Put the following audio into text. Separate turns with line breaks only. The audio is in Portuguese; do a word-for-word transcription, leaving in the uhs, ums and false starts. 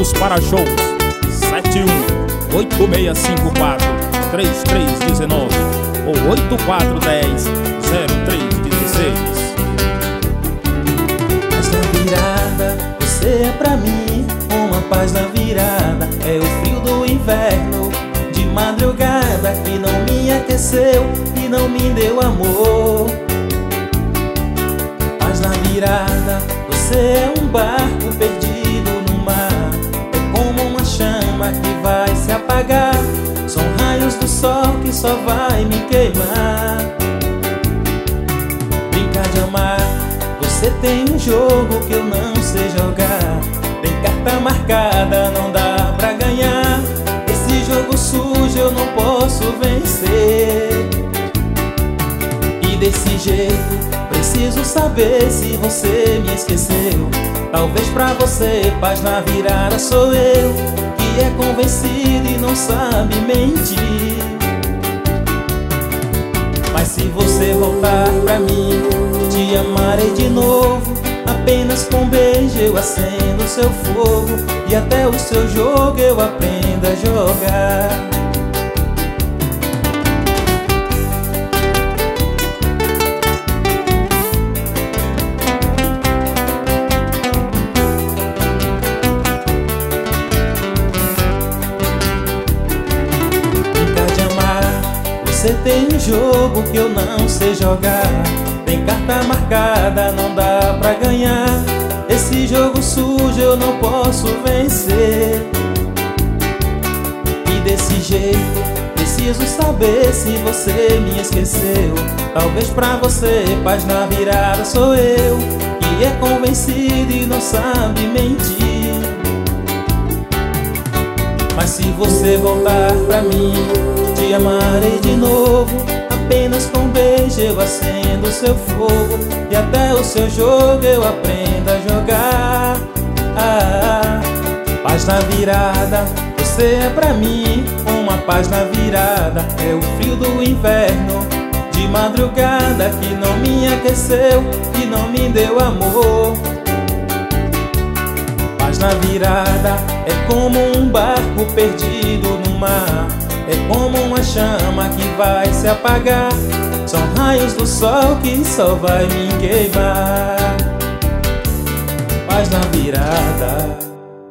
Planos Para-Shows sete um oito seis cinco quatro três três um nove ou oito quatro um zero zero três um seis.
Paz na virada, você é pra mim uma paz na virada. É o frio do inverno de madrugada que não me aqueceu e não me deu amor. Paz na virada, você é um barco perdido no mar. É como uma chama que vai se apagar. São raios do sol que só vai me queimar. Brincar de amar, você tem um jogo que eu não sei jogar. Tem carta marcada, não dá pra ganhar. Esse jogo sujo eu não posso vencer. E desse jeito preciso saber se você me esqueceu. Talvez pra você paz na virada sou eu, que é convencido e não sabe mentir. Mas se você voltar pra mim, te amarei de novo. Apenas com um beijo eu acendo o seu fogo, e até o seu jogo eu aprendo a jogar. Você tem um jogo que eu não sei jogar. Tem carta marcada, não dá pra ganhar. Esse jogo sujo eu não posso vencer. E desse jeito preciso saber se você me esqueceu. Talvez pra você paz na virada sou eu, que é convencido e não sabe mentir. Mas se você voltar pra mim, te amarei de novo. Apenas com um beijo eu acendo o seu fogo, e até o seu jogo eu aprendo a jogar. Ah, paz na virada, você é pra mim uma paz na virada. É o frio do inverno de madrugada que não me aqueceu e não me deu amor. Paz na virada é como um barco perdido no mar. É como uma chama que vai se apagar. São raios do sol que só vai me queimar. Paz na virada.